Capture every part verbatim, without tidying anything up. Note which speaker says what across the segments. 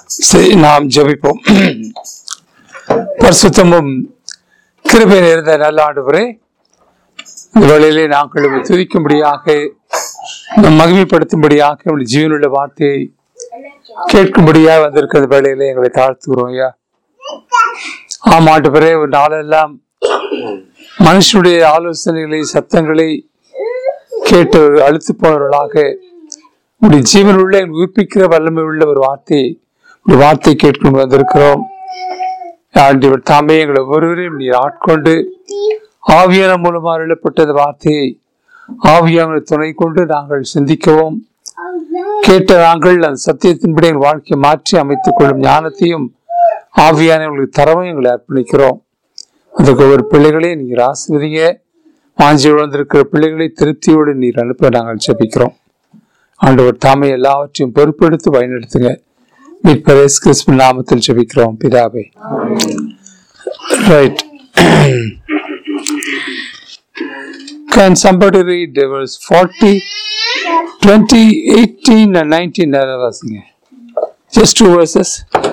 Speaker 1: சரி, நாம் ஜெபிப்போம். பரிசுத்தமும் கிருபை நிறைந்த நல்ல ஆண்டவரே, இந்த வேளையிலே நாங்கள் துதிக்கும்படியாக மகிமைப்படுத்தும்படியாக ஜீவனுள்ள வார்த்தையை கேட்கும்படியாக வந்திருக்கிற வேளையிலே எங்களை தாழ்த்துகிறோம். ஐயா, ஆம் ஆண்டவரே, ஒரு நாளெல்லாம் மனுஷனுடைய ஆலோசனைகளை சத்தங்களை கேட்டு அழுத்து போனவர்களாக உடைய ஜீவனுள்ள உயிர்ப்பிக்கிற வல்லமை உள்ள ஒரு வார்த்தையை ஒரு வார்த்தை கேட்கும் வந்திருக்கிறோம். ஆண்டவர் தாமே எங்களை ஒருவரையும் நீர் ஆட்கொண்டு ஆவியான மூலமாக எழுப்பட்ட வார்த்தையை ஆவியான துணை கொண்டு நாங்கள் சிந்திக்கவும், கேட்ட நாங்கள் அந்த சத்தியத்தின்படி எங்கள் வாழ்க்கையை மாற்றி அமைத்துக் கொள்ளும் ஞானத்தையும் ஆவியானவர்களுக்கு தரவும் எங்களை அர்ப்பணிக்கிறோம். அதுக்கு ஒரு பிள்ளைகளே நீர் ஆசிர்வதிங்க. வாஞ்சி வளர்ந்திருக்கிற பிள்ளைகளை திருப்தியோடு நீர் அனுப்ப நாங்கள் ஜெபிக்கிறோம். ஆண்டவர் தாமே எல்லாவற்றையும் பொறுப்பெடுத்து வழிநடத்துங்க. மீட்பர் இயேசு கிறிஸ்துவின் நாமத்தில் ஜெபிக்கிறோம் பிதாவே. Right. Can somebody read verse forty, twenty, eighteen and nineteen? Just two verses.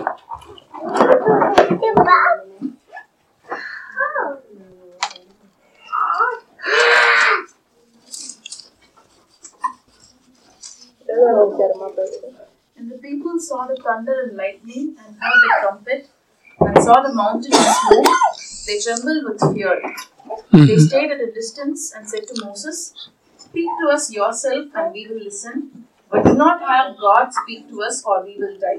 Speaker 2: And the people saw the thunder and lightning and heard the trumpet and saw the mountains move. They trembled with fear. Mm-hmm. They stayed at a distance and said to Moses, "Speak to us yourself and we will listen, but do not have God speak to us or we will die."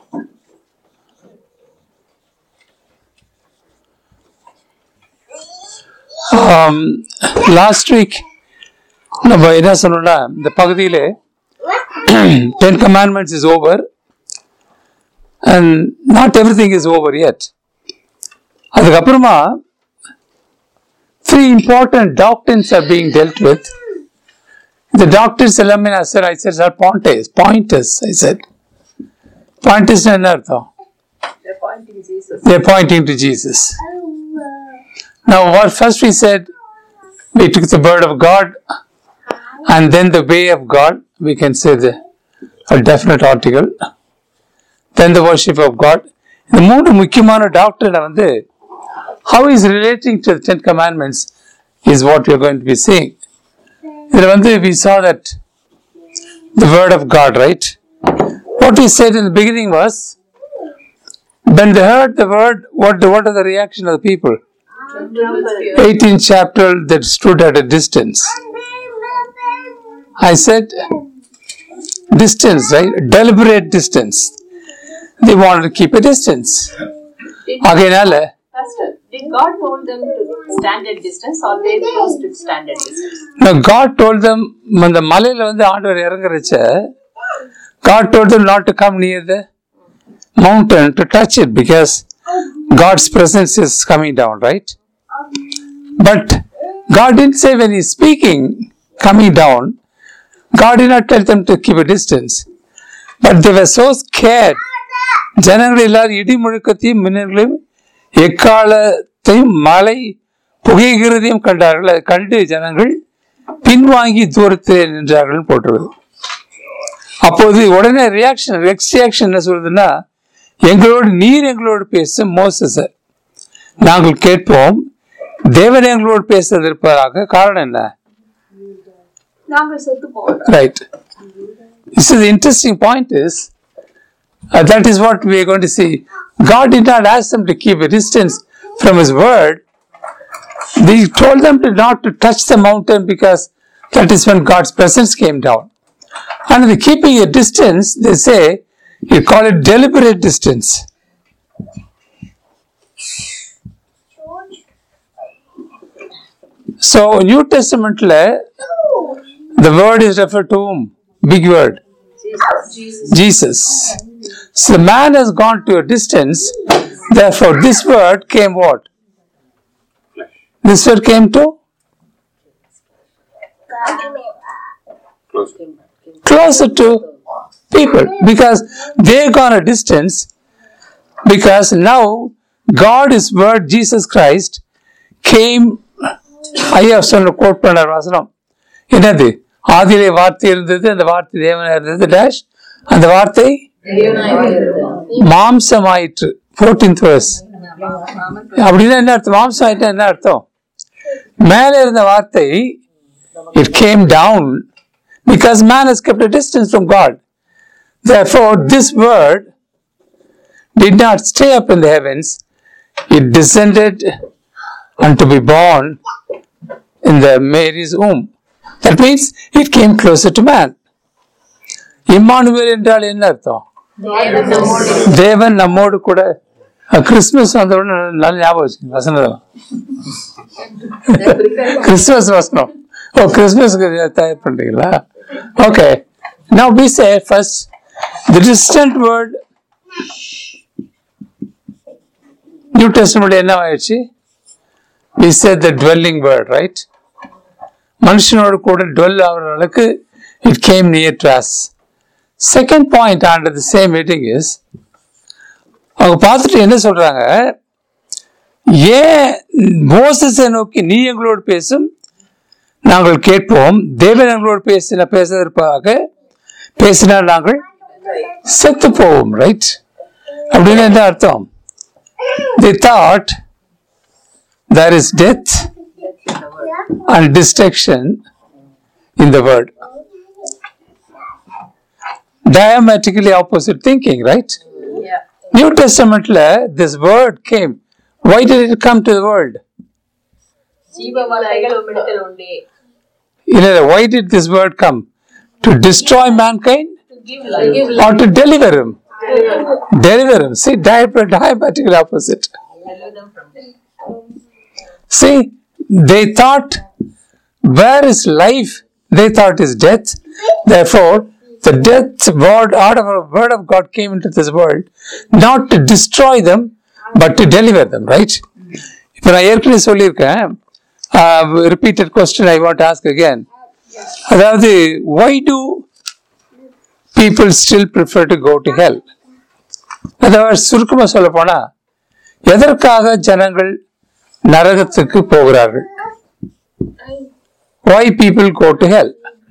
Speaker 1: Um, last week, நம்ம என்ன சொன்னோம்னா, இந்த பகுதியிலே Ten Commandments is over and not everything is over yet. அதுக்கப்புறமா three important doctrines are being dealt with. The doctrines எல்லாமே I said, I said are pointers, pointers, I said. Pointers என்ன அர்த்தம்?
Speaker 2: They're pointing to Jesus.
Speaker 1: They're pointing to Jesus. Now what first we said, we took the word of God and then the way of God, we can say the a definite article, then the worship of God. The மூன்று முக்கியமான doctor வந்து how is relating to the Ten Commandments is what we are going to be seeing. இதுல வந்து we saw that the word of God, right? What we said in the beginning was, when they heard the word, what the, what are the reaction of the people? eighteenth chapter, that stood at a distance. I said distance, right? Deliberate distance. They wanted to keep a distance. Again,
Speaker 3: Pastor, did God told them to stand at distance or they chose to stand at distance?
Speaker 1: No, God told them, when the மலையில வந்து ஆண்டவர் இறங்குறச்ச, God told them not to come near the mountain to touch it because God's presence is coming down, right? But God didn't say when He's speaking, coming down, God did not tell them to keep a distance. But they were so scared. ஜனங்கள் எல்லாரும் இடி முழுக்கத்தையும் மின்னல்களையும் எக்காலத்தையும் மழை புகைகிறதையும் கண்டார்கள். அதை கண்டு ஜனங்கள் பின்வாங்கி தூரத்தில் நின்றார்கள் போட்டுருது. அப்போது உடனே ரியாக்ஷன் ரெக்ஸ் ரியாக்ஷன் என்ன சொல்றதுன்னா, எங்களோடு நீர் எங்களோடு பேசும் மோசஸ நாங்கள் கேட்போம், தேவன் எங்களோடு பேசுறது இருப்பதாக. காரணம் என்ன? Right. So the interesting point is, uh, that is what we are going to see. God did not ask them to keep a distance from His word. He told them to not to touch the mountain because that is when God's presence came down. And the keeping a distance, they say, you call it deliberate distance. So New Testament la, the word is referred to whom? Big word.
Speaker 2: Jesus.
Speaker 1: Jesus. So the man has gone to a distance. Therefore, this word came what? This word came to?
Speaker 4: Closer.
Speaker 1: Closer to people. Because they gone a distance. Because now, God, His word, Jesus Christ, came. ஐயா சொன்ன code பண்ண வாசனம் என்னது? ஆதியிலே வார்த்தை இருந்தது, அந்த வார்த்தை தேவனா இருந்தது, டேஷ் அந்த வார்த்தை மாம்சமாயிற்று. fourteenth verse. அப்படின்னா என்ன அர்த்தம்? மாம்சம் ஆயிட்டா என்ன அர்த்தம்? மேல இருந்த வார்த்தை it came down because man has kept a distance from God. Therefore this word did not stay up in the heavens. It descended and to be born in the Mary's womb. That means it came closer to man. Immanuel என்றால் என்ன அர்த்தம்? தேவன் நம்மோடு கூட. Christmas வந்த உடனே நல்ல ஞாபகம் வச்சுங்க வசனம். கிறிஸ்துமஸ் வசனம். ஓ, கிறிஸ்துமஸ்க்கு தயார் பண்றீங்களா? Okay. Now we say first the distant word. New Testament என்ன ஆயிடுச்சு? We said the dwelling word, right? மனுஷனோடு கூட dwell ஆகிற அளவுக்கு it came near to us. Second point under the same heading is, அவங்க பார்த்துட்டு என்ன சொல்றாங்க? ஏன் மோசஸை நோக்கி நீ எங்களோடு பேசும், நாங்கள் கேட்போம், தேவன் எங்களோடு பேசின பேசுவதற்காக பேசினால் நாங்கள் செத்து போவோம், ரைட்? அப்படின்னு என்ன அர்த்தம்? They thought there is death and destruction in the word. Diametrically opposite thinking, right?
Speaker 3: Yeah.
Speaker 1: New Testament la this word came. Why did it come to the world?
Speaker 3: ஜீவவாதைகள் உம்மிடத்தில் உண்டே.
Speaker 1: You know, why did this word come? To destroy mankind
Speaker 3: To give life.
Speaker 1: or to deliver him? Deliver him. See, dia- diametrically opposite.
Speaker 3: Deliver them from death.
Speaker 1: See, they thought, where is life? They thought is death. Therefore, the death word out of a word of God came into this world, not to destroy them, but to deliver them, right? இப்போ நான் ஏற்கனவே சொல்லியிருக்கேன், repeated question I want to ask again. அதாவது, why do people still prefer to go to hell? அதாவது சுருக்கமாக சொல்ல போனா, எதற்காக ஜனங்கள் நரகத்துக்கு போகிறார்கள்? Why people go to hell?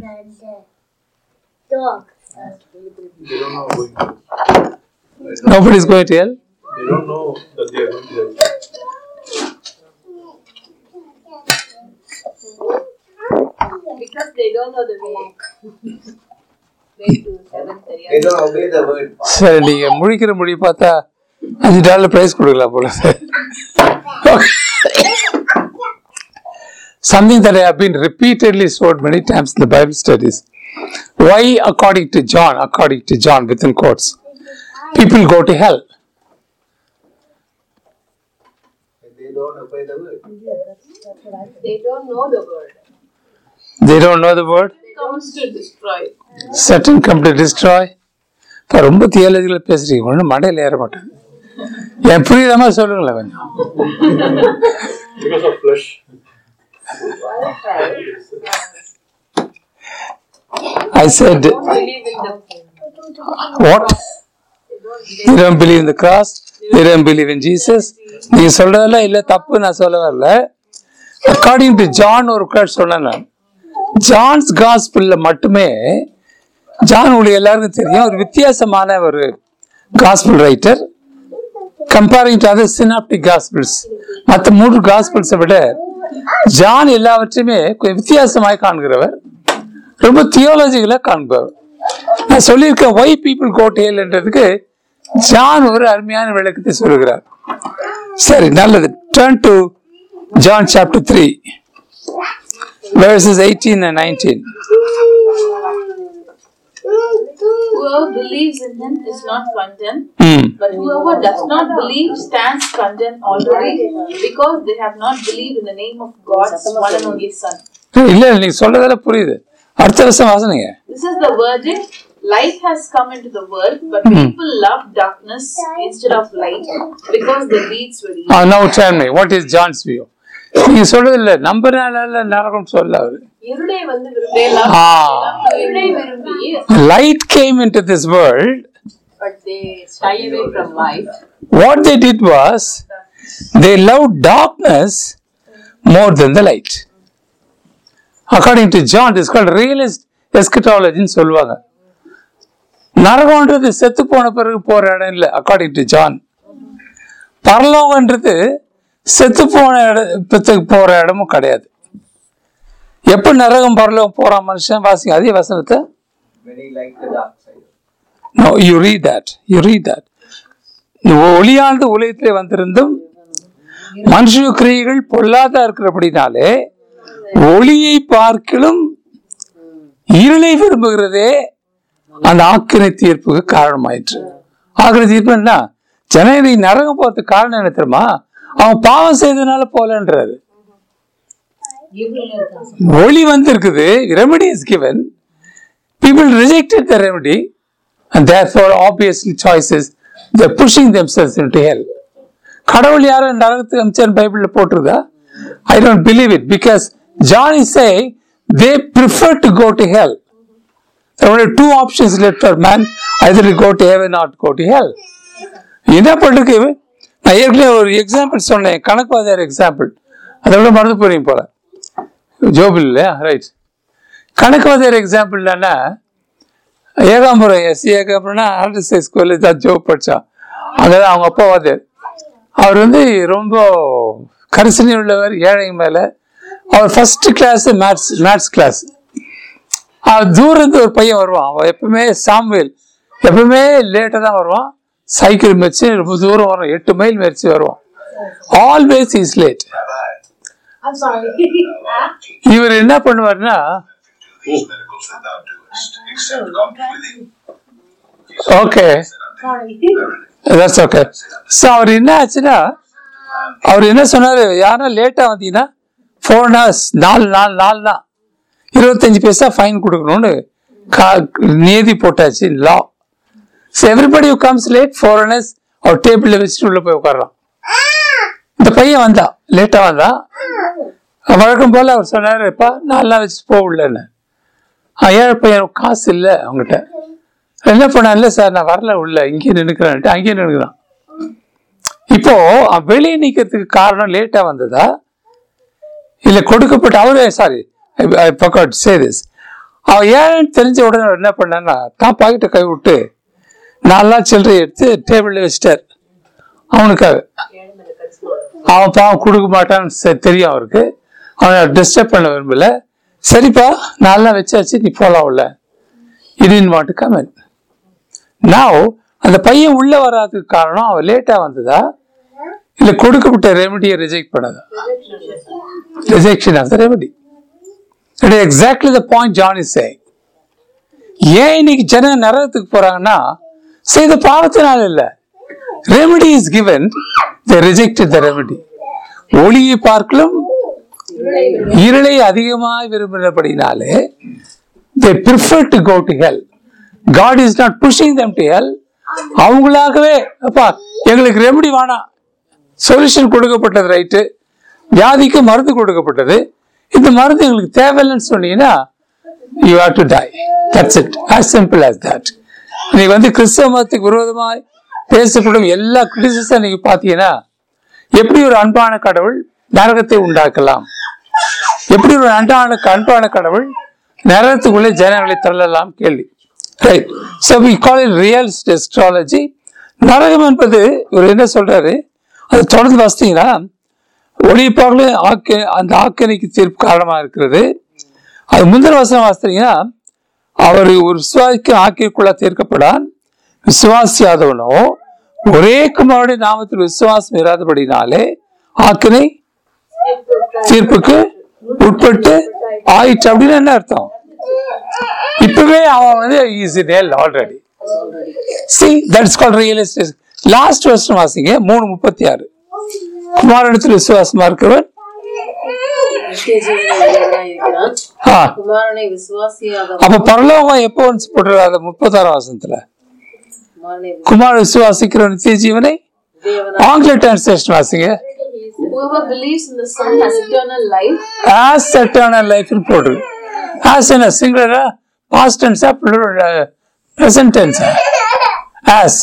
Speaker 4: Dog.
Speaker 5: They don't know going to.
Speaker 1: Nobody is going to hell.
Speaker 5: They don't know that they are going to hell.
Speaker 3: Because they don't know the way. Way to heaven
Speaker 6: They
Speaker 3: தெரியாது.
Speaker 6: don't obey the word.
Speaker 1: சரி, நீங்க முழிக்கிற முடி பார்த்தா அஞ்சு dollar price கொடுக்கலாம் போல. Something that I have been repeatedly told many times in the Bible studies. Why, according to John, according to John within quotes, people go to hell?
Speaker 6: They don't obey the word.
Speaker 3: They don't know the word.
Speaker 1: They don't know the word.
Speaker 2: Comes to destroy.
Speaker 1: Satan come to destroy. இப்போ ரொம்ப தியாலஜிக்கலாக பேசுறீங்க, ஒன்றும் மண்டையில் ஏற மாட்டேன். என் புரியுற மாதிரி சொல்லுங்களேன் கொஞ்சம்.
Speaker 5: Because of flesh.
Speaker 1: I said,
Speaker 3: Don't believe in the
Speaker 1: what? They don't believe in the cross. They don't believe in Jesus. நீங்க சொல்றதெல்லாம் இல்லை, தப்பு நான் சொல்ல வரல. அக்கார்டிங் டு ஜான் ஒரு கார்டு சொன்னேன் நான். ஜான்ஸ் காஸ்பிள்ல மட்டுமே, ஜான் உங்களுக்கு எல்லாருக்கும் தெரியும், ஒரு வித்தியாசமான ஒரு gospel writer. Comparing to other synoptic gospels, மற்ற மூன்று காஸ்பிள்ஸை விட ஜான் எல்லாவற்றையுமே கொஞ்சம் வித்தியாசமாய் காண்கிறவர், ரொம்ப தியோலஜிக்கலா காண்பவர். நான் சொல்லியிருக்கேன் why people go to hell என்றதுக்கு ஜான் ஒரு அருமையான விளக்கத்தை சொல்லுகிறார். சரி, நல்லது. Turn to John chapter three, verses eighteen and nineteen.
Speaker 2: Whoever believes in him is not condemned,
Speaker 1: Hmm.
Speaker 2: but whoever does not believe stands condemned already, because they have not believed in the name of God's one and only Son.
Speaker 1: இல்ல, நீங்க சொல்றதெல்லாம் புரியுது. அடுத்த வருஷம் வாசனைங்க.
Speaker 2: This is the verdict. Light has come into the world, but people love darkness instead of light, because their deeds were evil.
Speaker 1: Uh, now tell me, what is John's view? நீங்க சொல்றது இல்ல, நம்புறனால நரகம் சொல்ல அவரு.
Speaker 3: இருளை வந்து
Speaker 2: They
Speaker 3: விரும்பி
Speaker 2: love,
Speaker 1: Ah.
Speaker 3: இருளை விரும்பி
Speaker 1: Light came into this world.
Speaker 3: but they shy away from light.
Speaker 1: What they did was, they loved darkness more than the light. According to John, this is called realist eschatology ன்னு சொல்லுவாங்க. நரகம்ன்றது செத்து போன பிறகு போற இடம் இல்லை அக்கார்டிங் டு ஜான். பரலோகன்றது செத்து போன இடத்துக்கு போற இடமும் கிடையாது. எப்ப நரகம் பரலோகம் போறான் மனுஷன் வாசிங்க அதே வசனத்தை. No, you read that. You read that. ஒளியானது உலகத்திலே வந்திருந்தும் மனுஷ கிரியைகள் பொல்லாதா இருக்கிறபடினாலே ஒளியை பார்க்கிலும் இருளை விரும்புகிறதே அந்த ஆக்கினை தீர்ப்புக்கு காரணமாயிற்று. ஆக்கினை தீர்ப்பு என்ன? ஜனவரி நரகம் போறதுக்கு காரணம் என்ன தெரியுமா? அவன் பாவம் செய்ததுனால போலன்றாரு. ஒளி வந்து இருக்குது, remedy is given, people rejected the remedy and therefore obviously choices they're pushing themselves into hell. கடவுள் யாரும் நரகத்துக்கு அமிச்சார் பைபிள்ல போட்டிருதா? I don't believe it because John is saying they prefer to go to hell. There are only two options left for man, either to go to heaven or to go to hell. என்ன பண்ணிருக்கு? நான் ஏற்கனவே ஒரு example சொன்னேன், கணக்குவாதியார் example, அதை விட மறந்து போறீங்க போல. ஜோபில் இல்லையா? ரைட். கணக்குவாதியார் எக்ஸாம்பிள் என்னன்னா, ஏகாம்பரம் எஸ் ஏகாம்பரம்னா ஆர்டிஸ்ட் ஸ்கூலில் தான் ஜோப் படித்தான். அங்கேதான் அவங்க அப்பா வாதியார். அவர் வந்து ரொம்ப கரிசனை உள்ளவர், ஏழைங்க மேலே. அவர் first class maths maths class. தூரந்து ஒரு பையன் வருவான், அவன் எப்பவுமே சாம்வேல், எப்பவுமே லேட்டாக தான் வருவான். சைக்கிள் மெரிச்சு ரொம்ப தூரம் வரும், எட்டு மைல் மெரிச்சு வருவான். Always is late. இவர் என்ன பண்ணுவார்னா, ஓகே தட்ஸ் ஓகே. ஸோ அவர் என்ன ஆச்சுன்னா, அவர் என்ன சொன்னார், யாரா லேட்டாக வந்தீங்கன்னா ஃபோர் ஹவர்ஸ் நாலு நாலு நாலு தான் இருபத்தஞ்சு பைசா ஃபைன் கொடுக்கணும்னு கா நீதி போட்டாச்சு லா. So everybody who comes late four hours அவர் டேபிளில் வச்சுட்டு உள்ளே போய் உட்காரலாம். இந்த பையன் வந்தா லேட்டாக வந்தா, வழக்கம் போல் அவர் சொன்னார், எப்பா நாலாம் வச்சுட்டு போகலன்னு. ஏழை பையன் காசு இல்லை அவங்ககிட்ட. என்ன பண்ணா, இல்லை சார் நான் வரல, உள்ள இங்கேயே நின்றுக்கிறேன்ட்டு அங்கேயே நின்றுக்கிறான். இப்போ வெளியே நிற்கிறதுக்கு காரணம் லேட்டாக வந்ததா இல்லை கொடுக்கப்பட்ட அவரே சாரி சேதிஸ் அவன் ஏன்னு தெரிஞ்ச உடனே என்ன பண்ணான்னா, தான் பாக்கெட்டை கை விட்டு நல்லா சில்லறை எடுத்து டேபிளில் வச்சுட்டார் அவனுக்காக. அவன் பாவம் கொடுக்க மாட்டான்னு தெரியும் அவருக்கு. அவனை டிஸ்டர்ப் பண்ண விரும்பல. சரிப்பா நல்லா வச்சாச்சு, நீ போலாம் உள்ள. Didn't want come in. Now அந்த பையன் உள்ள வராதுக்கு காரணம் அவன் லேட்டா வந்ததா இல்ல கொடுக்கப்பட்ட ரெமெடியை ரிஜெக்ட் பண்ணதா? Rejection of the remedy. It is exactly the point John is saying. ஏன் இன்னைக்கு ஜன நரகத்துக்கு போறாங்கன்னா செய்த பாவத்தினால இல்ல, remedy is given, they rejected the remedy. ஒளியை பார்க்கலும் இருளை அதிகமாக விரும்பினபடினாலே they prefer to go to hell. God is not pushing them to hell. அவங்களாகவே அப்பா எங்களுக்கு ரெமெடி வேணாம், சொல்யூஷன் கொடுக்கப்பட்டது ரைட்டு, வியாதிக்கு மருந்து கொடுக்கப்பட்டது, இந்த மருந்து எங்களுக்கு தேவையில்லைன்னு சொன்னீங்கன்னா you have to die. That's it. As simple as that. நீங்க வந்து கிறிஸ்தவ மதத்துக்கு விரோதமாய் பேசப்படும் எல்லா கிரிட்டிசிசம் நீங்க பாத்தீங்கன்னா, எப்படி ஒரு அன்பான கடவுள் நரகத்தை உண்டாக்கலாம், எப்படி ஒரு அன்பான அன்பான கடவுள் நரகத்துக்குள்ளே ஜனங்களை தள்ளலாம் கேள்வி. Right. So we call it realist astrology. நரகம் என்பது இவர் என்ன சொல்றாரு, அது தொடர்ந்து வாசித்தீங்கன்னா ஒளிப்பாக ஆக்க அந்த ஆக்கணிக்கு தீர்ப்பு காரணமாக இருக்கிறது. அது முந்தின வசனம் வாசித்தீங்கன்னா, அவர் ஒரு விசுவாசிக்கு ஆக்கிற்குள்ள தீர்க்கப்படான், விசுவாசியாதவனோ ஒரே குமாரனுடைய நாமத்தில் விசுவாசம் இராதபடினாலே ஆக்கினை தீர்ப்புக்கு உட்பட்டு ஆயிற்று. அப்படின்னு என்ன அர்த்தம்? இப்பவே அவன் வந்து is in hell already. See, that's called realistic. Last வருஷம் வாசிங்க மூணு முப்பத்தி ஆறு. குமாரனிடத்தில் விசுவாசமா இருக்கிறவன் அப்ப பரலோகம் எப்போ வந்து போட்டுறாரு? முப்பத்தாறாம் வசனத்துல குமார விசுவாசிக்கிற நித்திய ஜீவனை. ஆங்கில டிரான்ஸ்லேஷன் வாசிங்க.
Speaker 3: Whoever believes in the Son has eternal life.
Speaker 1: As eternal life in போட்டு. As in a singular, past tense, plural, present tense. As.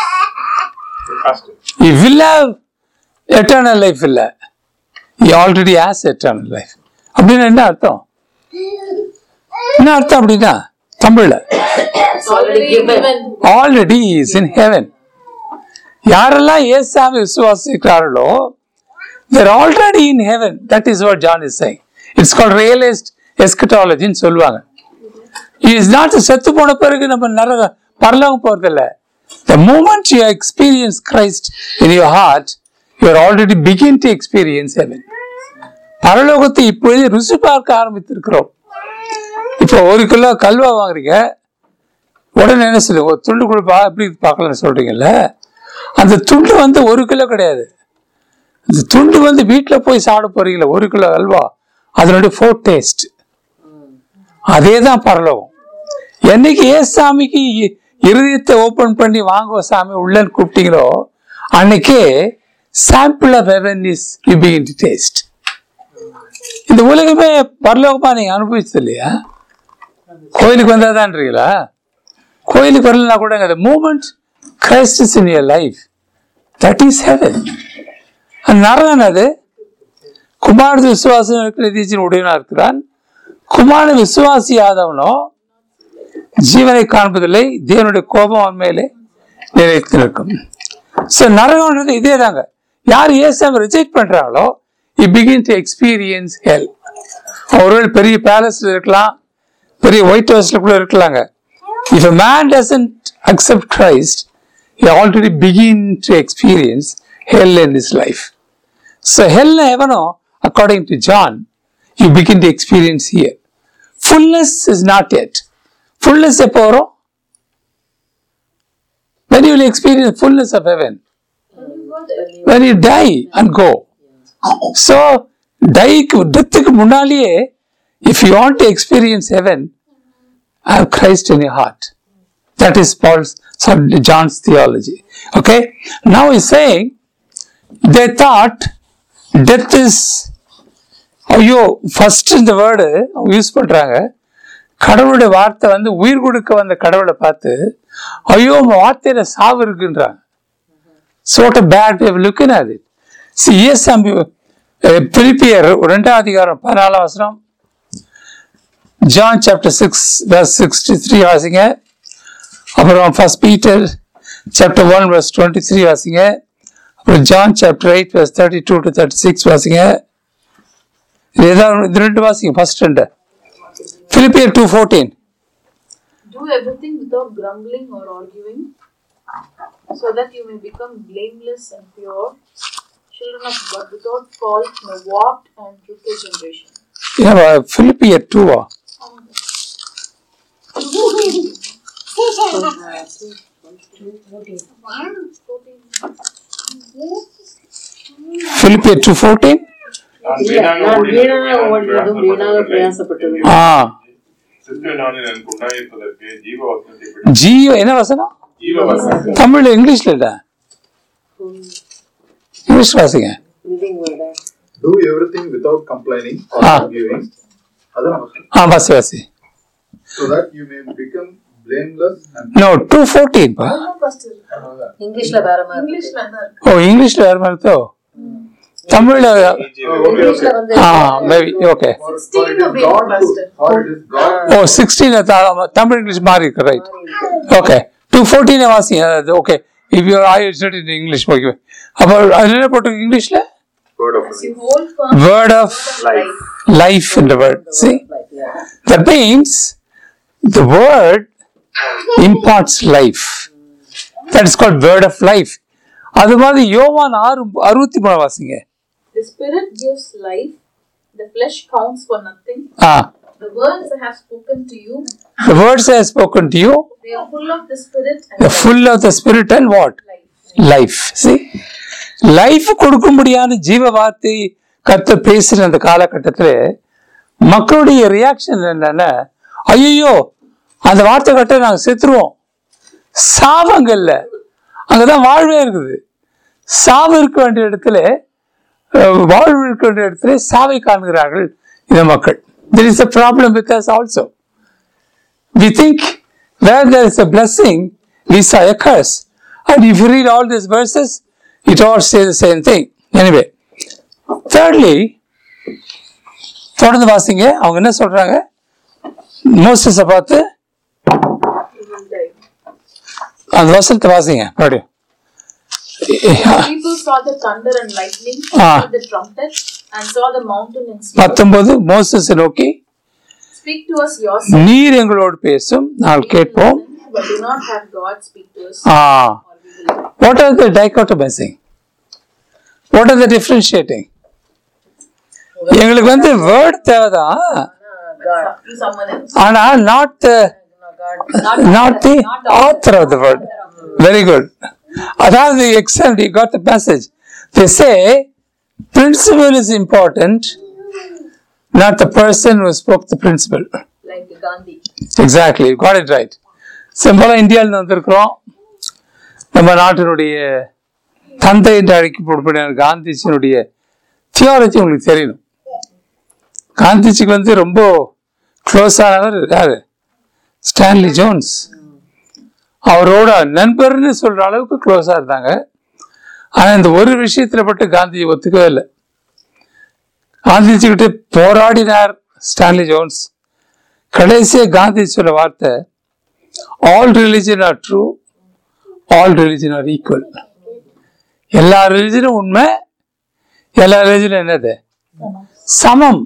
Speaker 1: He will have eternal life இல்ல. He already has eternal life. அப்படின்னு என்ன அர்த்தம்? என்ன அர்த்தம் அப்படின்னா தமிழ்ல
Speaker 3: It's already given.
Speaker 1: Already he is in heaven. யாரெல்லாம் இயேசுவை விசுவாசிக்கிறார்களோ they're already in heaven. That is what John is saying. It's called realist eschatology ன்னு சொல்லுவாங்க. He is not செத்து போன பிறகு நம்ம நரக பரலோகம் போறதில்லை. The moment you experience Christ in your heart, you are already begin to experience heaven. பரலோகத்தை இப்பொழுது ருசி பார்க்க ஆரம்பித்திருக்கிறோம். இப்போ ஒரு கிலோ கல்வா வாங்குறீங்க, உடனே என்ன சொல்லுங்க, ஒரு துண்டு கொடுப்பா எப்படி பார்க்கலாம்னு சொல்றீங்கல்ல, அந்த துண்டு வந்து ஒரு கிலோ கிடையாது. அந்த துண்டு வந்து வீட்டில் போய் சாப்பிட போறீங்களா ஒரு கிலோ அல்வா, அதனுடைய ஃபோர் டேஸ்ட். அதே தான் பரலோகம். என்னைக்கு ஏசாமிக்கு இருதயத்தை ஓபன் பண்ணி வாங்குவ சாமி உள்ளன்னு கூப்பிட்டீங்களோ அன்னைக்கே sample of heaven is you begin to taste. இந்த உலகமே பரலோகமா நீங்க அனுபவிச்சது இல்லையா? கோயிலுக்கு வந்தாதான்றீங்களா? கோயிலுக்கு வரலன்னா கூட the moment Christ is in your life, that is heaven. நரகன் அது குமார விசுவாசம் உடையவனா இருக்கிறான். குமார விசுவாசி ஆதவனோ ஜீவனை காண்பதில்லை, தேவனுடைய கோபம் அவன் மேலே நிறைத்து நிற்கும். ஸோ நரகம்ன்றது இதே தாங்க. யார் இயேசுவை ரிஜெக்ட் பண்றாங்களோ you begin to experience hell. ஒருவேளை பெரிய பேலஸ்ல இருக்கலாம், பெரிய ஒயிட் ஹவுஸ்ல கூட இருக்கலாங்க. If a man doesn't accept Christ, he already begin to experience hell in his life. So hell heaven, according to John, you begin to experience here. Fullness is not yet. Fullness எப்போ வரும்? When you will experience fullness of heaven? When you die and go. So die டெத்துக்கு முன்னாலேயே if you want to experience heaven, have Christ in your heart. That is Paul's, sorry, John's theology. Okay? Now he's saying they thought death is, ஐயோ first இந்த word use பண்றாங்க. கடவுளுடைய வார்த்தை வந்து உயிர் கொடுக்க வந்த கடவுளை பார்த்து ஐயோ வார்த்தையில சாவு இருக்குன்றாங்க. sort of bad way of looking at it. See, yes, பிலிப்பியர் இரண்டாம் அதிகாரம் பதினாலாம் வசனம், John chapter six verse sixty-three வாசிங்க. அப்புறம் First Peter chapter one verse twenty-three வாசிங்க. அப்புறம் John chapter eight verse thirty-two to thirty-six வாசிங்க. இது ரெண்டு வாசிங்க. ஃபர்ஸ்ட் ரெண்டு Philippians two fourteen.
Speaker 2: Do everything without grumbling or arguing, so that you may become blameless and pure, children of God, without fault in a warped and crooked generation.
Speaker 1: Yeah, Philippians two. Philippians two fourteen.
Speaker 3: நான் வீணாக ஓடுவதும் வீணாக பிரயாசப்பட்டதும்
Speaker 1: ஆ ஜீவ என்ன வசனம்? தமிழ்ல இங்கிலீஷ்ல இல்ல, English வாசிங்க.
Speaker 5: Do everything without complaining or
Speaker 1: Ah.
Speaker 5: arguing. அதான்
Speaker 1: ஆ வாசி வாசி.
Speaker 5: so that you may become blameless and
Speaker 1: no two fourteen பா.
Speaker 3: இங்கிலீஷ்ல வேற மாதிரி
Speaker 2: இங்கிலீஷ்ல தான் இருக்கு.
Speaker 1: ஓ இங்கிலீஷ்ல வேற மாதிரி இருக்கோ, தமிழ்ல
Speaker 3: இங்கிலீஷ்ல வந்து
Speaker 1: uh maybe okay.
Speaker 5: for, for
Speaker 2: sixteen
Speaker 5: it is
Speaker 2: of being
Speaker 5: God who,
Speaker 2: master.
Speaker 5: for it is God
Speaker 1: oh sixteen Tamil English மாறி இருக்கு, ரைட். ஓகே two fourteen வாசிங்க. Okay if you I said in English okay. அப்ப அது என்ன போட்டு இங்கிலீஷ்ல
Speaker 5: word of
Speaker 2: As you hold firm
Speaker 1: word of
Speaker 5: life.
Speaker 1: life in the word. See, that means the word imparts life. That is called word of life. அது மாதிரி யோவான் ஆறு அறுபத்தி மூணு வாசிங்க.
Speaker 2: the spirit gives life, the flesh counts for nothing.
Speaker 1: Ah,
Speaker 2: The words I have spoken to you,
Speaker 1: the words I have spoken to you,
Speaker 2: they are full of the spirit and
Speaker 1: the full of the spirit and what?
Speaker 2: life.
Speaker 1: Life. See, life கொடுக்கும்படியான ஜீவ வார்த்தை கர்த்தர் பேசுற அந்த காலகட்டத்தில் மக்களுடைய reaction என்னன்னா, ஐயோ அந்த வார்த்தை கட்ட நாங்கள் செத்துருவோம். சாவங்கல்ல, அங்கதான் வாழ்வே இருக்குது. சாவு இருக்க வேண்டிய இடத்துல வாழ்வு இருக்க வேண்டிய இடத்துல சாவை காண்கிறார்கள் இந்த மக்கள். There is a problem with us also. We think where there is a blessing, we saw a curse. And if you read all these verses, it all says the same thing. Anyway, thirdly, தொடர்ந்து வாசிங்க. அவங்க என்ன சொல்றாங்க? மோசஸை பார்த்து அந்த வசனத்தை வாசிங்க மறுபடியும்.
Speaker 2: People saw the thunder and lightning,
Speaker 1: Ah.
Speaker 2: heard the trumpet, and saw the mountain and smoke.
Speaker 1: பத்தொன்பது மோசஸை நோக்கி
Speaker 2: Speak to us yourself,
Speaker 1: நீர் எங்களோடு பேசும் நாங்கள் கேட்போம்.
Speaker 2: but do not have God speak to us.
Speaker 1: Ah
Speaker 2: Or we will die.
Speaker 1: What are the dichotomizing? What are the differentiating? எங்களுக்கு வந்து word தேவைதான்,
Speaker 2: To someone else.
Speaker 1: ஆனா not the not the author of the word. Very good. அதாவது exam you got the passage. They say principle is important, not the person who spoke the principle.
Speaker 3: Like Gandhi.
Speaker 1: Exactly, you got it right. சிம்பிளா இந்தியாவில் வந்திருக்கிறோம். நம்ம நாட்டினுடைய தந்தை என்று அழைக்கப்படுகிற காந்திஜியினுடைய theology உங்களுக்கு தெரியணும். காந்திஜிக்கு வந்து ரொம்ப க்ளோஸ் ஆனவர் யாரு? Stanley Jones. அவரோட நண்பர்னு சொல்ற அளவுக்கு க்ளோஸா இருந்தாங்க. ஆனா இந்த ஒரு விஷயத்துல மட்டும் காந்திஜி ஒத்துக்கவே இல்லை. காந்திஜி கிட்ட போராடினார் ஸ்டான்லி ஜோன்ஸ். கடைசியா காந்தி சொல்ல வார்த்தை, all religion are true, all religion are equal. எல்லா ரிலிஜனும் உண்மை, எல்லா ரிலிஜனும் என்னது? சமம்.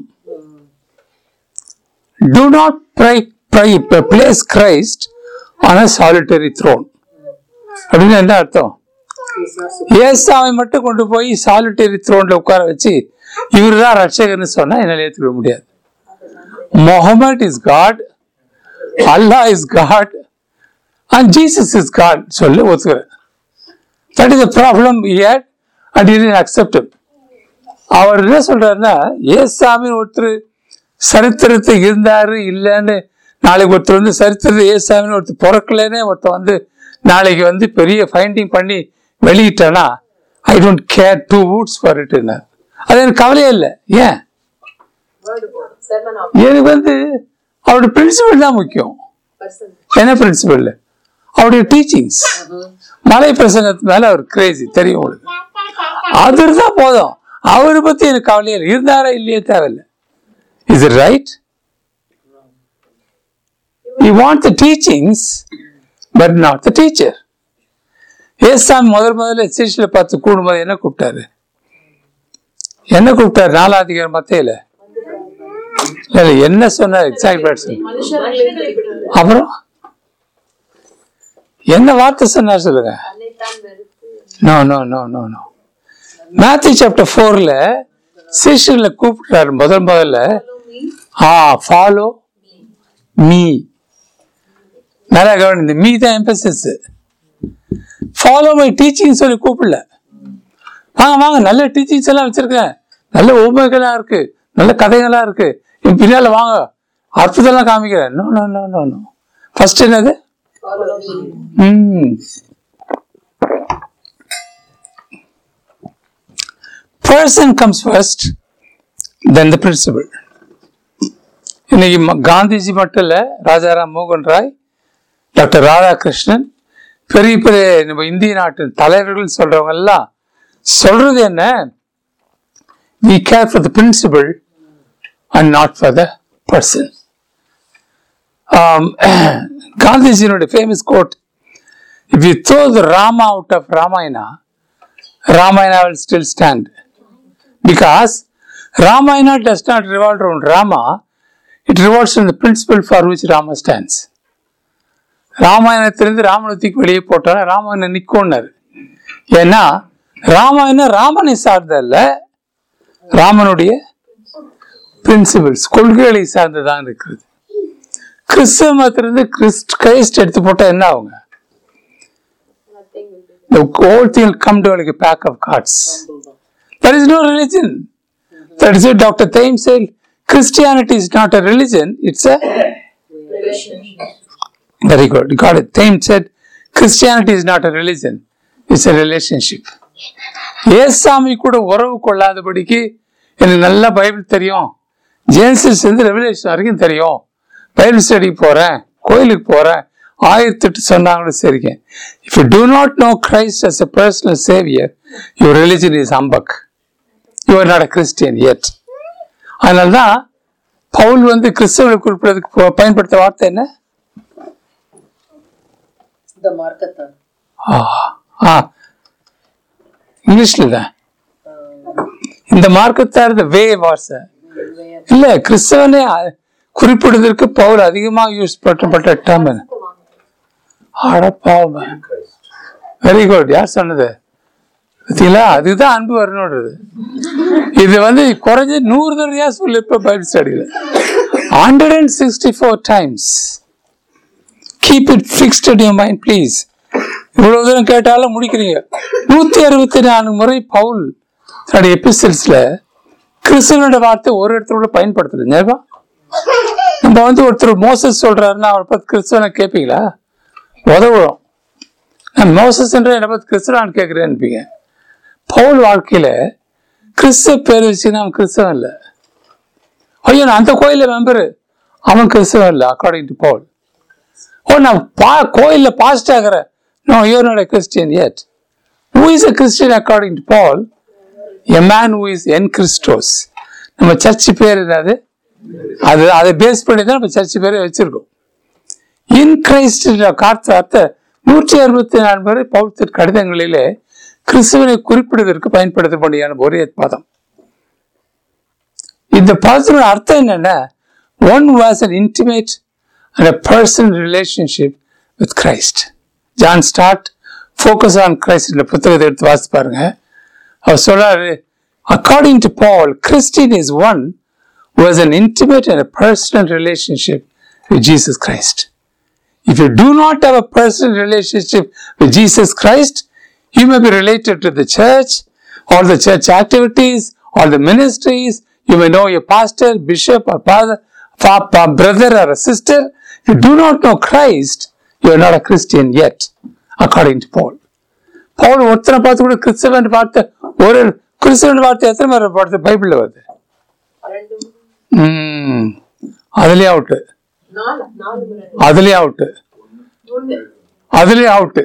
Speaker 1: Do not pray, pray, place Christ on a solitary throne. அப்படின்னு என்ன அர்த்தம்? ஏசாவை மட்டும் கொண்டு போய் சாலிட்டரி த்ரோன்ல உட்கார வச்சு இவரு தான் ரட்சகர்னு சொன்னா என்னால ஏற்றுக்க முடியாது. Muhammad is God, Allah is God, and Jesus is God சொல்லி ஒத்துக்கிறேன். That is the problem he had and he didn't accept him. அவர் என்ன சொல்றாருன்னா, ஏசாமி ஒருத்தர் சரித்திரத்தை இருந்தாரு இல்லைன்னு நாளைக்கு ஒருத்தர் வந்து சரித்திரத்தை ஏசாமின்னு ஒருத்தர் பிறக்கலன்னு ஒருத்தர் வந்து நாளைக்கு வந்து பெரிய ஃபைண்டிங் பண்ணி வெளியிட்டானா I don't care two woods for it. அது எனக்கு கவலையே இல்லை. ஏன்? எனக்கு வந்து அவருடைய பிரின்சிபல் தான் முக்கியம். என்ன பிரின்சிபல்? அவருடைய டீச்சிங்ஸ். மலை பிரசங்கத்து மேல அவர் கிரேசி தெரியும் உங்களுக்கு. அது தான் போதும். அவரை பத்தி எனக்கு கவலையே இல்லை. இருந்தாரா இல்லையே தேவையில்லை. Is it right? You want the teachings but not the teacher. ஏசாமி முதல் முதல்ல சீஷில பார்த்து கூடும்போது என்ன கூப்பிட்டாரு? என்ன கூப்பிட்டாரு? நாலாம் அதிகாரம் மத்தேயில இல்ல என்ன சொன்னார்? Exact words. அப்புறம் என்ன வார்த்தை சொன்னார் சொல்லுங்க? No no no no no Matthew chapter ஃபோர்ல சீஷர்ல கூப்பிட்டாரு முதல் முதல்ல. Uh follow me. நல்லா கவனிங்க, மீ தான் எம்பசிஸ். ஃபாலோ மை டீச்சிங் சொல்லி கூப்பிடல. வாங்க வாங்க நல்ல டீச்சிங்ஸ் எல்லாம் வச்சிருக்கேன், நல்ல உண்மைகள்லாம் இருக்கு, நல்ல கதைகள்லாம் இருக்கு, என் பின்னால வாங்க அற்புதம்லாம் காமிக்கிறேன். No no no no no first என்னது? ம் person comes first, then the principle. இன்னைக்கு காந்திஜி மட்டும் இல்ல, ராஜாராம் மோகன் ராய், டாக்டர் ராதாகிருஷ்ணன், பெரிய பெரிய நம்ம இந்திய நாட்டின் தலைவர்கள் சொல்றவங்க எல்லாம் சொல்றது என்ன? We care for the principle and not for the person. Um, காந்திஜியோட famous quote, if you throw the Rama out of Ramayana, Ramayana will still stand. Because Ramayana does not revolve around Rama, it revolves around the principle for which Rama stands. ராமாயணத்திலிருந்து ராமனுக்கு வெளியே போட்டாலும் ராமாயணம் நிற்கொண்டாரு. ஏன்னா ராமாயணம் ராமனை சார்ந்தல்ல, ராமனுடைய principles கொள்கைகளை சார்ந்துதான் இருக்கிறது. கிறிஸ்தவ மதத்திலிருந்து Christ Christ எடுத்து போட்டா என்ன ஆகுங்க? The whole thing will come to like a pack of cards. There is no religion. That is what Doctor Thaim said. Christianity is not a religion, it's a
Speaker 2: Relationship.
Speaker 1: very good. You got it. Thaim said Christianity is not a religion, it's a relationship. ஏசாமி கூட உறவு கொள்ளாதபடிக்கு எனக்கு நல்லா Bible தெரியும், ஜேன்சிஸ் இருந்து revelation வரைக்கும் தெரியும், Bible ஸ்டடிக்கு போறேன், கோயிலுக்கு போறேன், ஆயிரத்தி எட்டு சொன்னாங்களும் சரிங்க. If you do not know Christ as a personal savior, your religion is humbug. You are not a Christian yet. அதனால்தான் பவுல் வந்து கிறிஸ்தவர்களை குறிப்பிடுறதுக்கு பயன்படுத்த வார்த்தை என்ன?
Speaker 3: The marketer.
Speaker 1: ஆ ஆ இங்கிலீஷ்ல தான் இந்த மார்க்கத்தார் த வே வாஸ் இல்ல கிறிஸ்தவனே குறிப்பிடுவதற்கு பவுல் அதிகமாக யூஸ் பண்ணப்பட்ட டேர்ம் அடப்பாவ வெரி குட் யார் சொன்னது பார்த்தீங்களா அதுதான் அன்பு வரணுன்றது இது வந்து குறைஞ்ச நூறு தடவையா சொல்லி இப்ப பைபிள் ஸ்டடியில hundred and sixty four times keep it fixed in your mind please இவ்வளவு தூரம் கேட்டாலும் முடிக்கிறீங்க நூத்தி அறுபத்தி நான்கு முறை பவுல் தன்னுடைய எபிசோட்ஸ்ல கிறிஸ்துவனோட வார்த்தை ஒரு இடத்துல கூட பயன்படுத்தல ஞாபகம் நம்ம வந்து ஒருத்தர் மோசஸ் சொல்றாருன்னா அவரை பார்த்து கிறிஸ்துவனை கேட்பீங்களா உதவுறோம் நான் மோசஸ் என்ற என்னை பார்த்து கிறிஸ்துவான்னு கேட்கிறேன்னு பவுல் வாழ்க்கையில கிறிஸ்துவ பேர் வச்சுன்னா அவன் கிறிஸ்தவன் இல்லை ஐயோ நான் அந்த கோயில மெம்பரு அவன் கிறிஸ்தவன் இல்லை அக்கார்டிங் டு பவுல் ஓ நான் பா கோயில்ல பாஸ்ட் ஆகிறேன் no you're not a Christian yet who is a Christian according to Paul a man who is in Christos நம்ம சர்ச் பேர் என்னது அது அதை பேஸ் பண்ணி தான் நம்ம சர்ச் பேரை வச்சிருக்கோம் இன் கிரைஸ்ட் கார்த்த வார்த்தை நூற்றி அறுபத்தி நாலு பேரை பவுல் கடிதங்களிலே கிறிஸ்துவனை குறிப்பிடுவதற்கு பயன்படுத்தப்படியான ஒரே பதம் இந்த பதத்தோட அர்த்தம் என்னன்னா one who has an intimate and a personal relationship with Christ. John Stott focus on Christ இந்த புத்தகத்தை எடுத்து வாசித்து பாருங்க அவர் சொல்றாரு according to Paul Christian is one who has an intimate and a personal relationship with Jesus Christ. If you do not have a personal relationship with Jesus Christ, you may be related to the church, all the church activities, all the ministries. You may know your pastor, bishop, or father, brother, or a sister. If you do not know Christ, you are not a Christian yet, according to Paul. Paul ஒருத்தனை பார்த்து கூட கிறிஸ்தவன் பார்த்து ஒரு கிறிஸ்தவன் பார்த்து எத்தனை பேர் பார்த்து பைபிள்ல வருது உம் அதுலயே அவுட்டு அதுலயே அவுட்டு அதுலயே அவுட்டு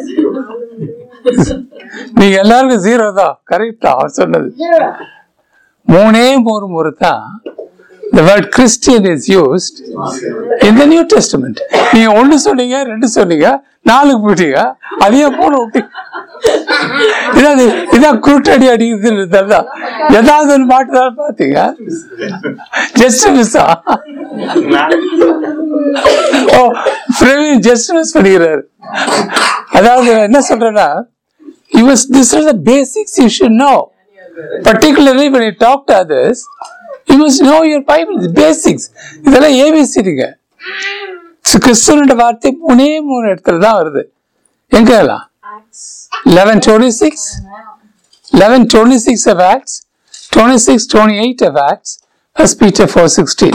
Speaker 1: நீங்க எல்லாருக்கும் ஜீரோ தான் கரெக்டா அவர் சொன்னது மூணே மூணு முறை தான் the word Christian is used in the New Testament. நீங்க ஒண்ணு சொன்னீங்க ரெண்டு சொன்னீங்க நாலுக்கு போயிட்டீங்க அதையே போன விட்டு இதான் இதான் குருட்டடி அடிக்கிறது ஏதாவது ஒன்று மாட்டுதான் பாத்தீங்க ஜஸ்ட் மிஸ்ஸா ஓ பிரவீன் ஜஸ்ட் மிஸ் பண்ணிக்கிறாரு அதாவது என்ன சொல்றேன்னா you must these are the basics you should know, particularly when you talk to others. You must know your Bible, the basics. இதெல்லாம் ஏபிசிடிங்க கிறிஸ்துவனோட வார்த்தை மூணே மூணு இடத்துல தான் வருது எங்க எல்லாம் eleven twenty-six eleven twenty-six of Acts, twenty-six twenty-eight of Acts, First Peter four sixteen.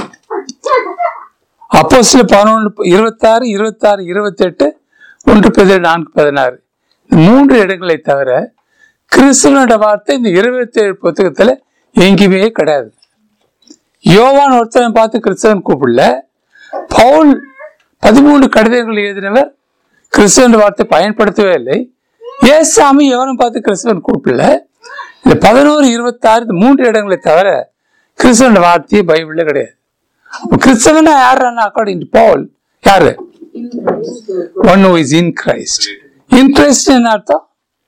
Speaker 1: அப்போஸ்தலர் பதினொன்று இருபத்தாறு இருபத்தாறு இருபத்தெட்டு ஒன்று பேதுரு நான்கு பதினாறு மூன்று இடங்களை தவிர கிறிஸ்துவனோட வார்த்தை இந்த இருபத்தி ஏழு புத்தகத்துல எங்கேயுமே கிடையாது. யோவான் ஒருத்தனை பார்த்து கிறிஸ்தவன் கூப்பிடல. பவுல் பதிமூன்று கடிதங்கள் எழுதினவர் கிறிஸ்தவன் வார்த்தை பயன்படுத்தவே இல்லை. ஏசாமி எவனும் பார்த்து கிறிஸ்தவன் கூப்பிடல. இந்த பதினோரு இருபத்தி ஆறு மூன்று இடங்களை தவிர கிறிஸ்தவன் வார்த்தையே பைபிள்ல கிடையாது. கிறிஸ்தவனா யாருன்னா அக்கார்டிங் டு பவுல் யாரு? One who is in Christ. In Christ என்ன அர்த்தம்?